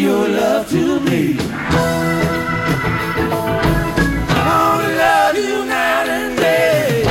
your love to me. I wanna love you night and day.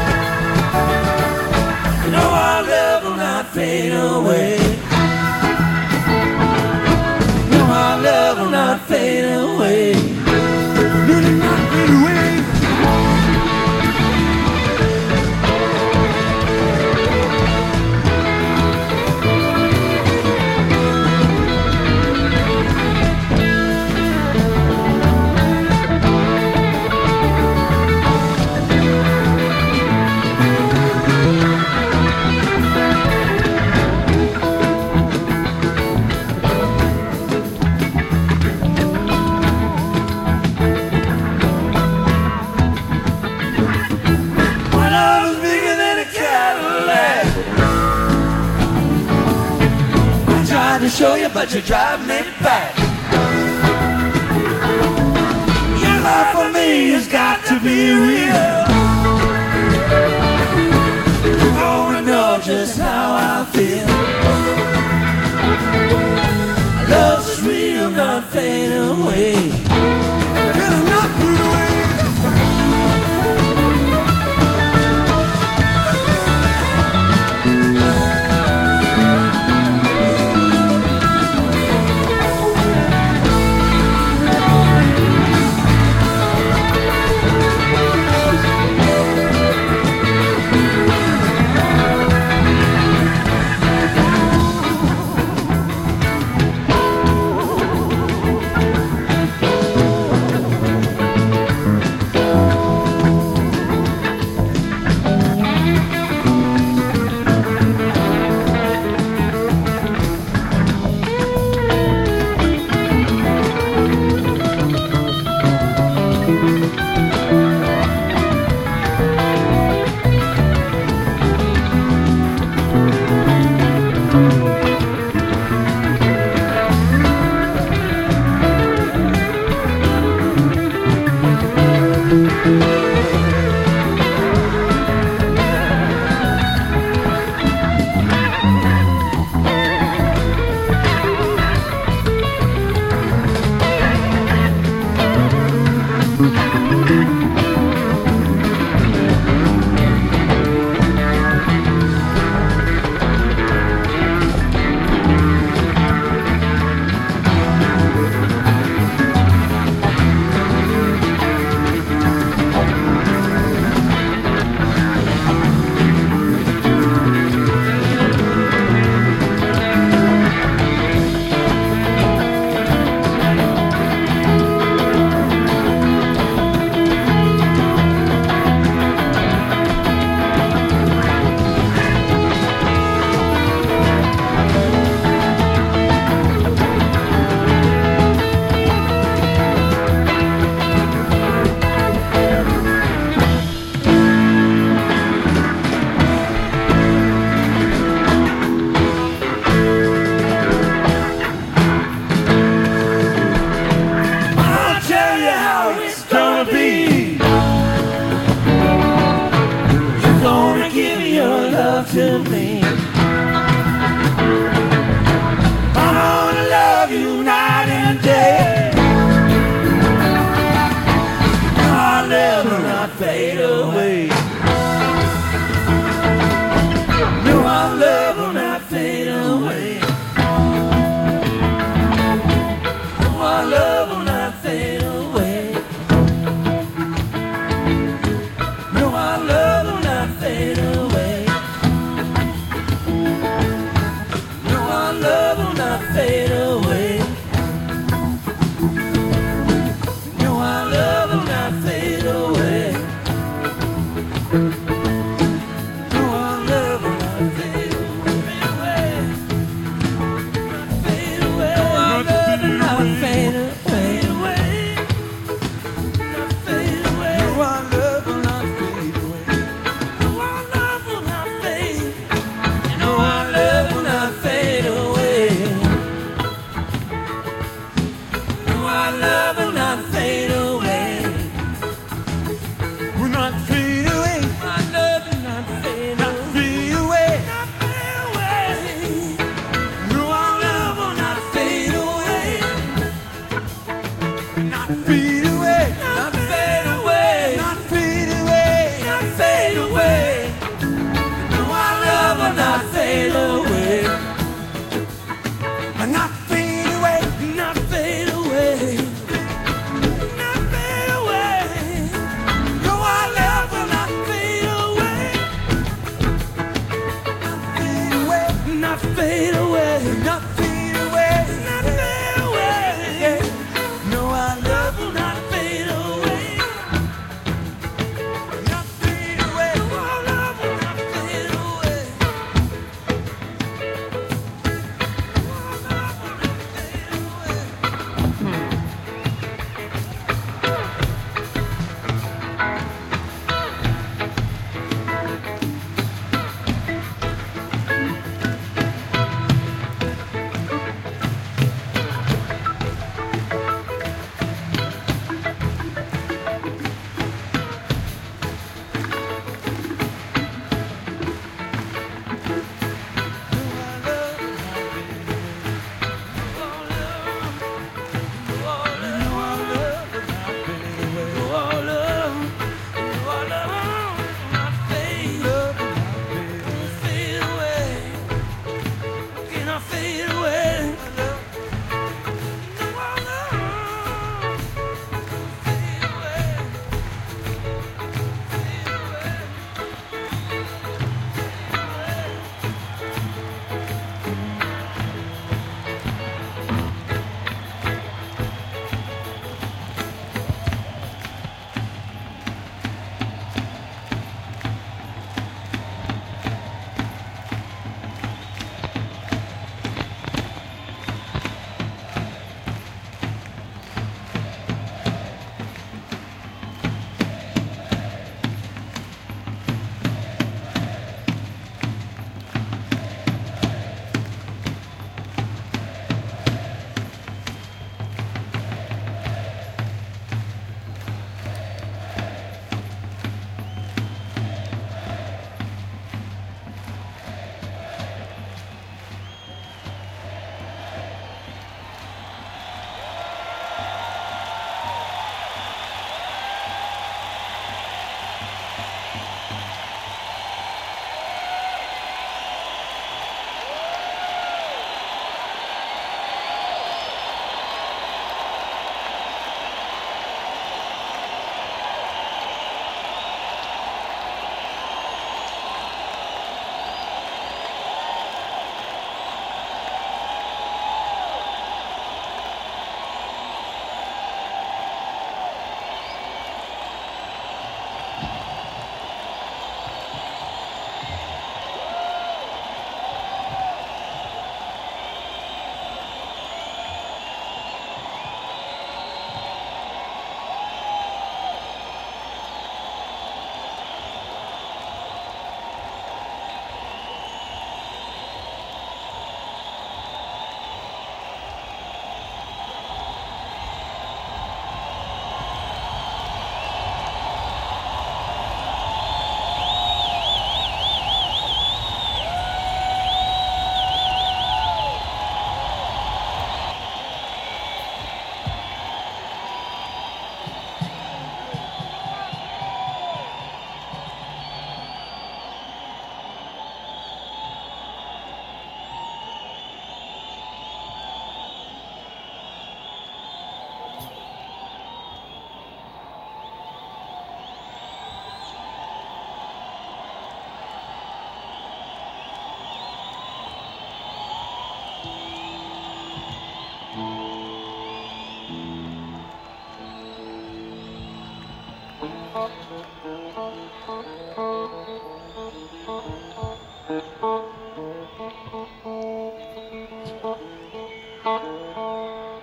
You know our love will not fade away. You know our love will not fade away. Will it not fade away? To show you, but you're driving me back. Your love for me has got to be real. You wanna know just how I feel. Love's real, not fade away. It'll not fade away. To me, I wanna love you night and day. Our love will not fade away. No, our love will not fade away. No, our love will not fade away. No, our love will not fade away. Love will not fade away. No, our love will not fade away. No, our love will not fade away. Not fade away. No, our love will not fade away. Not fade away. No, our love will not fade away. No, our love will not fade. No, our love will not fade away. Our love will not fade away. Will not fade away. Our love will not fade away. Not fade away. No, our love will not fade away. fade away, not fade away, not fade away, not fade away. No, our love will not fade away, not fade away, not fade away, not fade away. No, our love will not fade away, not fade away, not fade away, not fade away. No, our love will not fade away, not fade away. No, our love will not fade away.